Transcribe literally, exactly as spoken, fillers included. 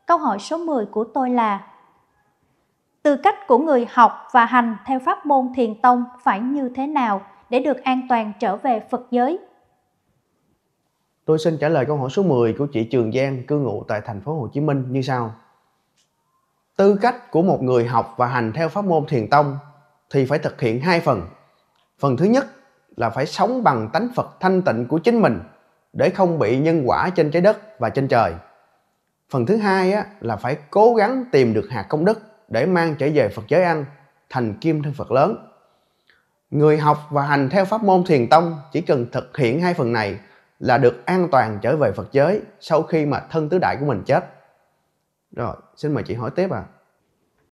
Câu hỏi số mười của tôi là: tư cách của người học và hành theo pháp môn Thiền tông phải như thế nào để được an toàn trở về Phật giới? Tôi xin trả lời câu hỏi số mười của chị Trường Giang, cư ngụ tại thành phố Hồ Chí Minh như sau. Tư cách của một người học và hành theo pháp môn Thiền tông thì phải thực hiện hai phần. Phần thứ nhất là phải sống bằng tánh Phật thanh tịnh của chính mình để không bị nhân quả trên trái đất và trên trời. Phần thứ hai á, là phải cố gắng tìm được hạt công đức để mang trở về Phật giới ăn, thành kim thân Phật lớn. Người học và hành theo pháp môn Thiền tông chỉ cần thực hiện hai phần này là được an toàn trở về Phật giới sau khi mà thân tứ đại của mình chết. Rồi, xin mời chị hỏi tiếp ạ. À.